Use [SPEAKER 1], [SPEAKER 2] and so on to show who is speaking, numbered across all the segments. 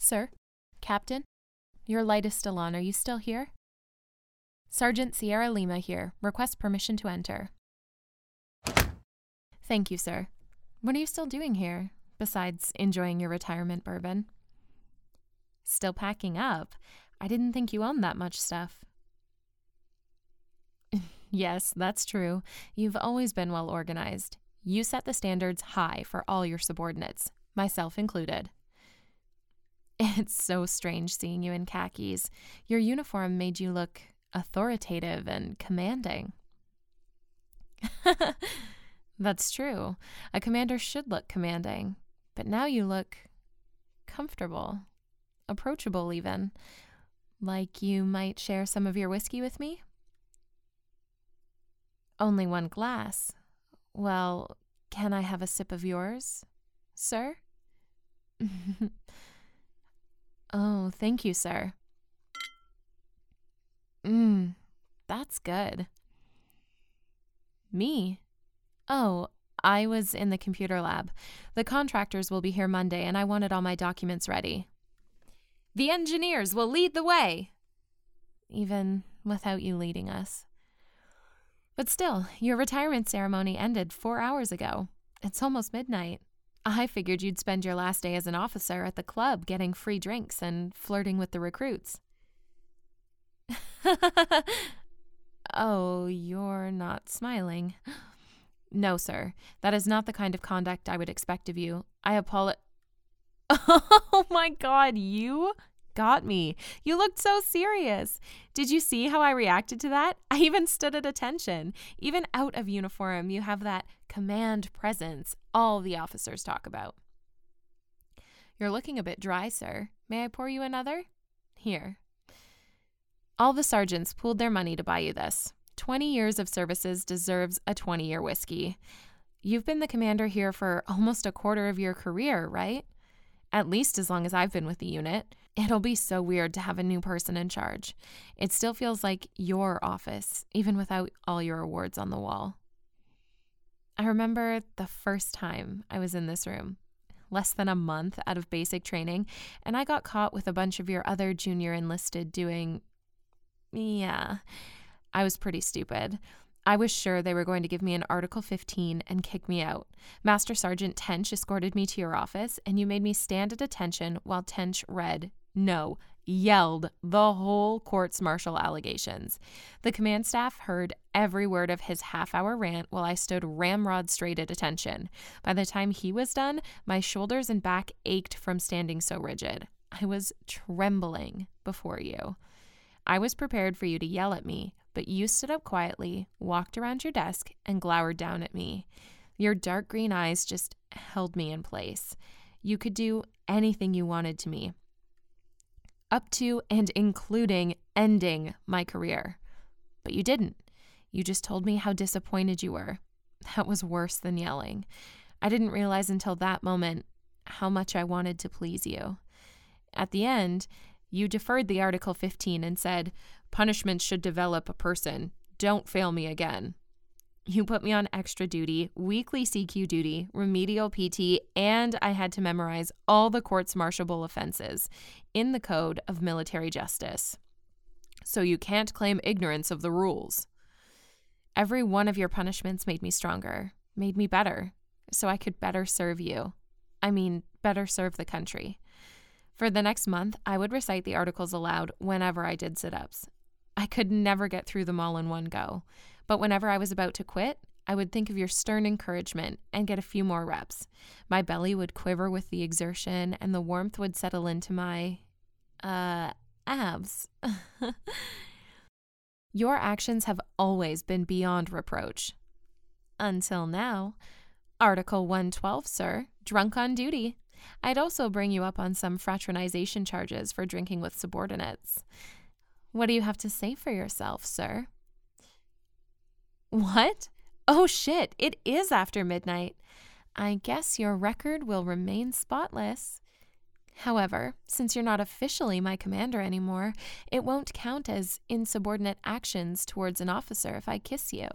[SPEAKER 1] Sir? Captain? Your light is still on. Are you still here? Sergeant Sierra Lima here. Request permission to enter. Thank you, sir. What are you still doing here, besides enjoying your retirement bourbon? Still packing up? I didn't think you owned that much stuff. Yes, that's true. You've always been well organized. You set the standards high for all your subordinates, myself included. It's so strange seeing you in khakis. Your uniform made you look authoritative and commanding. That's true. A commander should look commanding, but now you look comfortable, approachable even, like you might share some of your whiskey with me? Only one glass. Well, can I have a sip of yours, sir? Oh, thank you, sir. That's good. Me? Oh, I was in the computer lab. The contractors will be here Monday, and I wanted all my documents ready. The engineers will lead the way! Even without you leading us. But still, your retirement ceremony ended 4 hours ago. It's almost midnight. I figured you'd spend your last day as an officer at the club getting free drinks and flirting with the recruits. Oh, you're not smiling. No, sir. That is not the kind of conduct I would expect of you. I apologize. Oh my God, you got me. You looked so serious. Did you see how I reacted to that? I even stood at attention. Even out of uniform, you have that command presence all the officers talk about. You're looking a bit dry, sir. May I pour you another? Here. All the sergeants pooled their money to buy you this. 20 years of services deserves a 20-year whiskey. You've been the commander here for almost a quarter of your career, right? At least as long as I've been with the unit. It'll be so weird to have a new person in charge. It still feels like your office, even without all your awards on the wall. I remember the first time I was in this room, less than a month out of basic training, and I got caught with a bunch of your other junior enlisted doing... Yeah, I was pretty stupid. I was sure they were going to give me an Article 15 and kick me out. Master Sergeant Tench escorted me to your office, and you made me stand at attention while Tench yelled the whole courts-martial allegations. The command staff heard every word of his half-hour rant while I stood ramrod straight at attention. By the time he was done, my shoulders and back ached from standing so rigid. I was trembling before you. I was prepared for you to yell at me, but you stood up quietly, walked around your desk, and glowered down at me. Your dark green eyes just held me in place. You could do anything you wanted to me, up to and including ending my career. But you didn't. You just told me how disappointed you were. That was worse than yelling. I didn't realize until that moment how much I wanted to please you. At the end, you deferred the Article 15 and said, "Punishment should develop a person. Don't fail me again." You put me on extra duty, weekly CQ duty, remedial PT, and I had to memorize all the courts-martial offenses in the Code of Military Justice. So you can't claim ignorance of the rules. Every one of your punishments made me stronger, made me better, so I could better serve you. Better serve the country. For the next month, I would recite the articles aloud whenever I did sit-ups. I could never get through them all in one go, but whenever I was about to quit, I would think of your stern encouragement and get a few more reps. My belly would quiver with the exertion, and the warmth would settle into my, abs. Your actions have always been beyond reproach. Until now. Article 112, sir. Drunk on duty. I'd also bring you up on some fraternization charges for drinking with subordinates. What do you have to say for yourself, sir? What? Oh shit, it is after midnight. I guess your record will remain spotless. However, since you're not officially my commander anymore, it won't count as insubordinate actions towards an officer if I kiss you.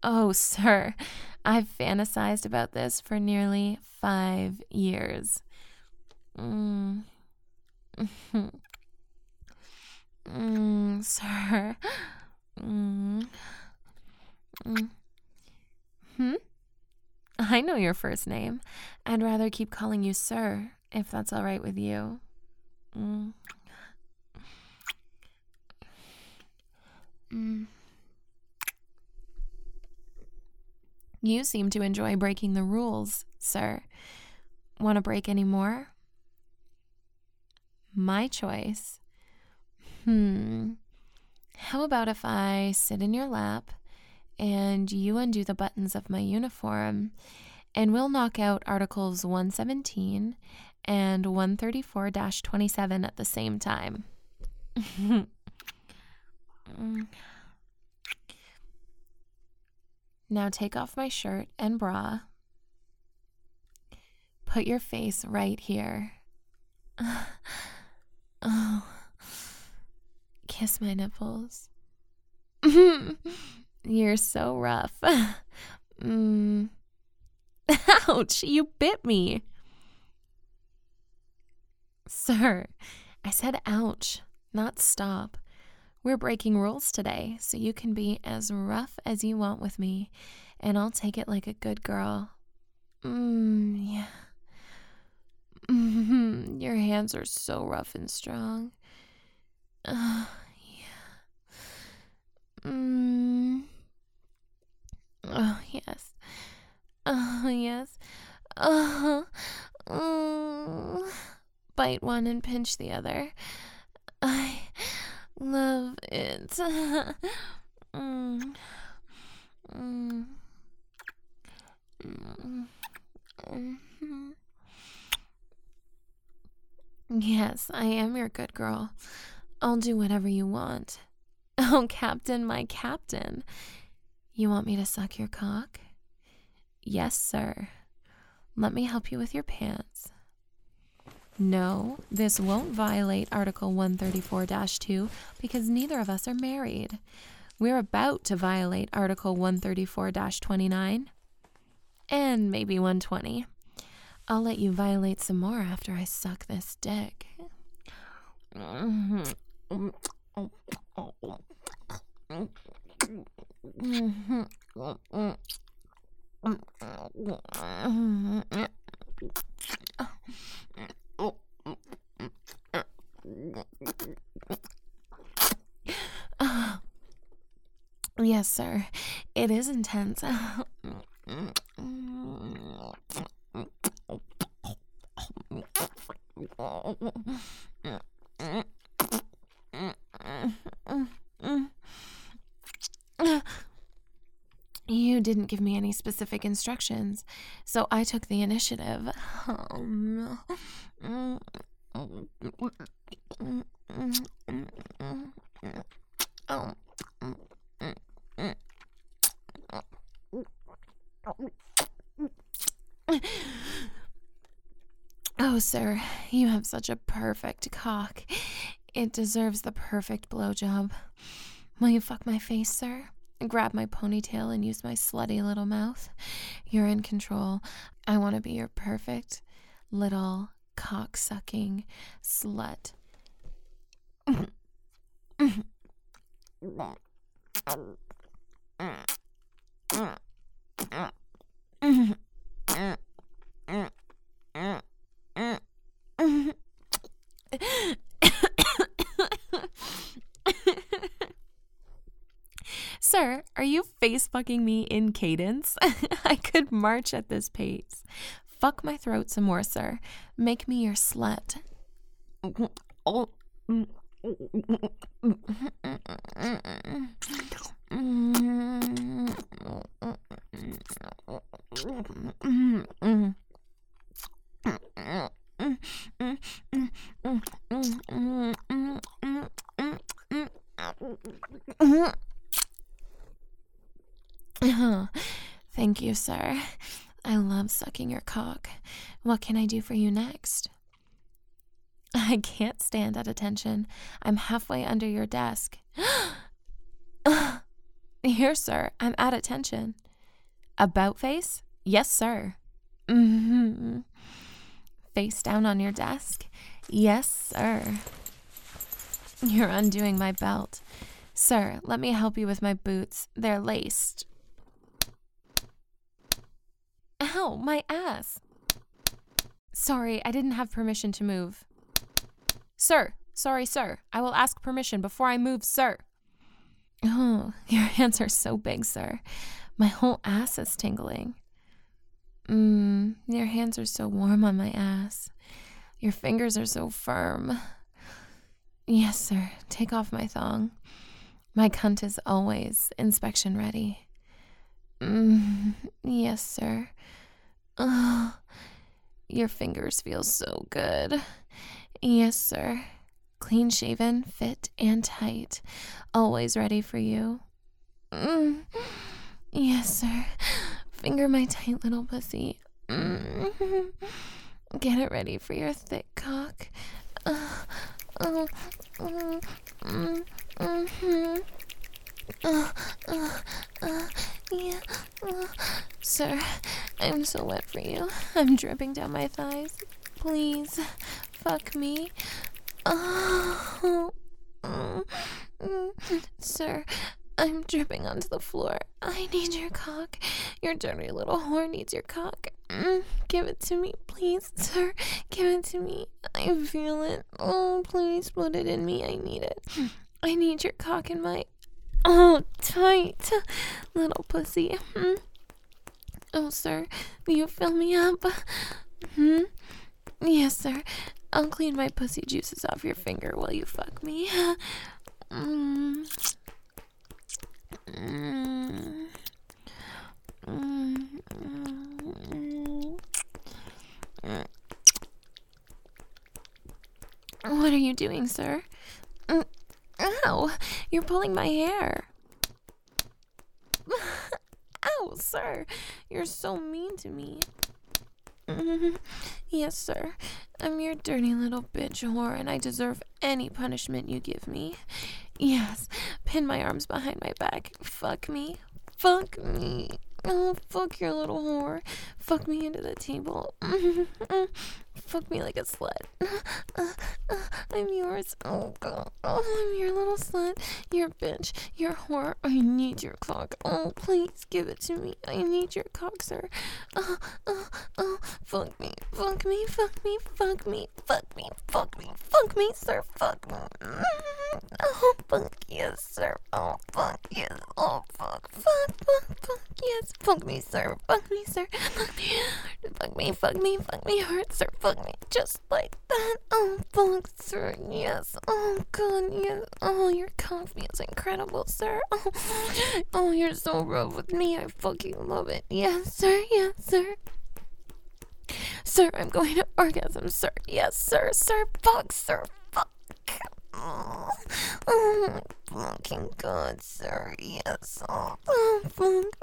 [SPEAKER 1] Oh, sir, I've fantasized about this for nearly 5 years. Mm. Sir. Mm. Mm. Hmm? I know your first name. I'd rather keep calling you sir, if that's all right with you. Mm. Mm. You seem to enjoy breaking the rules, sir. Want to break any more? My choice. How about if I sit in your lap and you undo the buttons of my uniform, and we'll knock out Articles 117 and 134-27 at the same time. Now take off my shirt and bra. Put your face right here. Oh, kiss my nipples. You're so rough. Ouch, you bit me. Sir, I said ouch, not stop. We're breaking rules today, so you can be as rough as you want with me, and I'll take it like a good girl. Yeah. Your hands are so rough and strong. Yeah. Oh, yes. Oh, yes. Bite one and pinch the other. I love it. Yes, I am your good girl. I'll do whatever you want. Oh, Captain, my captain. You want me to suck your cock? Yes, sir. Let me help you with your pants. No, this won't violate Article 134-2 because neither of us are married. We're about to violate Article 134-29 and maybe 120. I'll let you violate some more after I suck this dick. Yes, sir. It is intense. You didn't give me any specific instructions, so I took the initiative. Oh, sir, you have such a perfect cock. It deserves the perfect blowjob. Will you fuck my face, sir? Grab my ponytail and use my slutty little mouth? You're in control. I want to be your perfect little cock-sucking slut. Sir, are you face fucking me in cadence? I could march at this pace. Fuck my throat some more, sir. Make me your slut. Thank you, sir. I love sucking your cock. What can I do for you next? I can't stand at attention. I'm halfway under your desk. Here, sir, I'm at attention. About face? Yes, sir. Mm-hmm. Face down on your desk? Yes, sir. You're undoing my belt. Sir, let me help you with my boots. They're laced. Ow, my ass. Sorry, I didn't have permission to move. Sir, sorry, sir. I will ask permission before I move, sir. Oh, your hands are so big, sir. My whole ass is tingling. Your hands are so warm on my ass. Your fingers are so firm. Yes, sir. Take off my thong. My cunt is always inspection ready. Yes, sir. Your fingers feel so good. Yes, sir. Clean shaven, fit, and tight. Always ready for you. Yes, sir. Finger my tight little pussy. Get it ready for your thick cock. Yeah. Sir, I'm so wet for you. I'm dripping down my thighs. Please, fuck me. Sir, I'm dripping onto the floor. I need your cock. Your dirty little whore needs your cock. Give it to me, please, sir. Give it to me. I feel it. Oh, please put it in me. I need it. I need your cock in my... Oh, tight little pussy. Oh, sir, will you fill me up? Yes, sir. I'll clean my pussy juices off your finger while you fuck me. What are you doing, sir? Ow, you're pulling my hair. Ow, sir, you're so mean to me. Yes, sir. I'm your dirty little bitch whore, and I deserve any punishment you give me. Yes, pin my arms behind my back. Fuck me. Fuck me. Oh, fuck your little whore. Fuck me into the table. Fuck me like a slut. I'm yours. Oh, God. Oh, I'm your little slut. You're a bitch. You're a whore. I need your cock. Oh, please give it to me. I need your cock, sir. Fuck me. Fuck me. Fuck me. Fuck me. Fuck me. Fuck me. Fuck me, sir. Fuck me. Oh, fuck yes, sir. Oh, fuck yes. Oh, fuck. Fuck yes. Fuck me, sir. Fuck me, sir. Fuck me. Fuck me. Fuck me. Fuck me hard, sir. Fuck me. Just like that. Oh, fuck, sir. Yes. Oh, God. Yes. Oh, your cock feels incredible, sir. Oh, you're so rough with me. I fucking love it. Yes, sir. Yes, sir. Sir, I'm going to orgasm, sir. Yes, sir. Sir. Fuck, sir. Fuck. Oh, my fucking God, sir. Yes. Oh, fuck.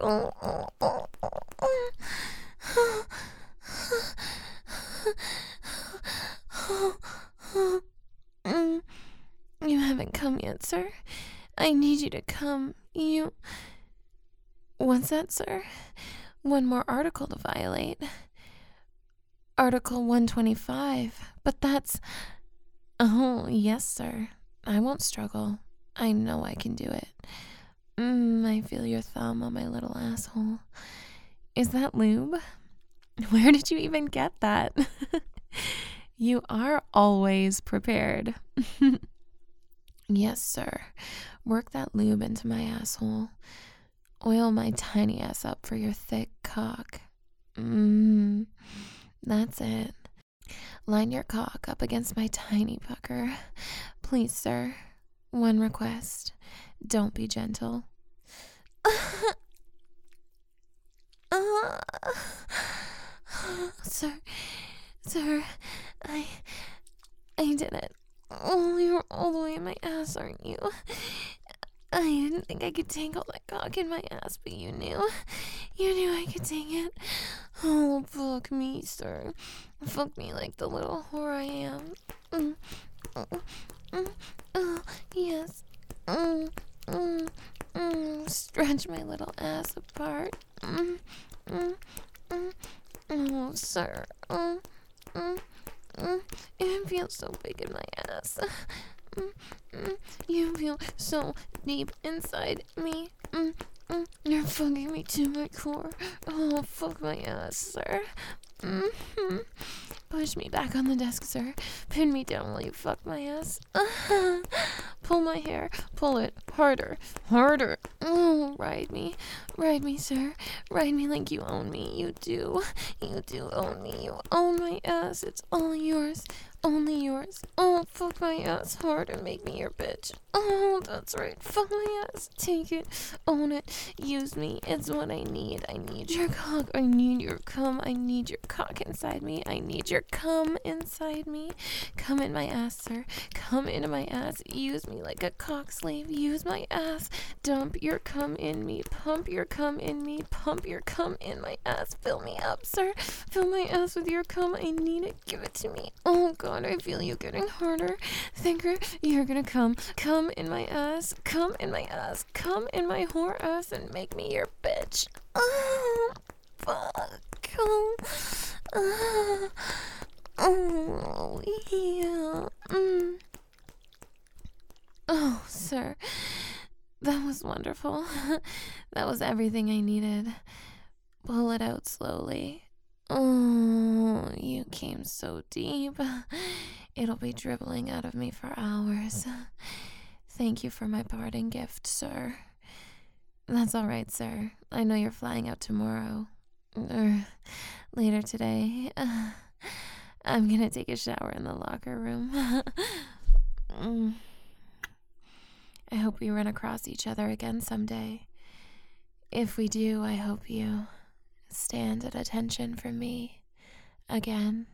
[SPEAKER 1] You haven't come yet, sir. I need you to come. What's that, sir? One more article to violate. Article 125. But that's... Oh, yes, sir. I won't struggle. I know I can do it. I feel your thumb on my little asshole. Is that lube? Where did you even get that? You are always prepared. Yes, sir. Work that lube into my asshole. Oil my tiny ass up for your thick cock. That's it. Line your cock up against my tiny pucker. Please, sir. One request. Don't be gentle. Sir, I did it. Oh, you're all the way in my ass, aren't you? I didn't think I could take all that cock in my ass, but you knew. You knew I could take it. Oh, fuck me, sir. Fuck me like the little whore I am. Oh, yes. Stretch my little ass apart. Oh, sir. It feels so big in my ass. You feel so deep inside me. You're fucking me to my core. Oh, fuck my ass, sir. Push me back on the desk, sir. Pin me down while you fuck my ass. Pull my hair. Pull it harder. Harder. Oh, ride me, sir. Ride me like you own me. You do. You do own me. You own my ass. It's all yours. Only yours. Oh, fuck my ass hard and make me your bitch. Oh, that's right. Fuck my ass. Take it. Own it. Use me. It's what I need. I need your cock. I need your cum. I need your cock inside me. I need your cum inside me. Come in my ass, sir. Come into my ass. Use me like a cock slave. Use my ass. Dump your cum in me. Pump your cum in me. Pump your cum in my ass. Fill me up, sir. Fill my ass with your cum. I need it. Give it to me. Oh, God. I feel you getting harder. Thinker, you're gonna come in my ass, come in my ass, come in my whore ass and make me your bitch. Oh, fuck. Oh, yeah. Oh, sir, that was wonderful. That was everything I needed. Pull it out slowly. Oh, you came so deep. It'll be dribbling out of me for hours. Thank you for my parting gift, sir. That's all right, sir. I know you're flying out tomorrow. Or later today. I'm gonna take a shower in the locker room. I hope we run across each other again someday. If we do, I hope you stand at attention for me again.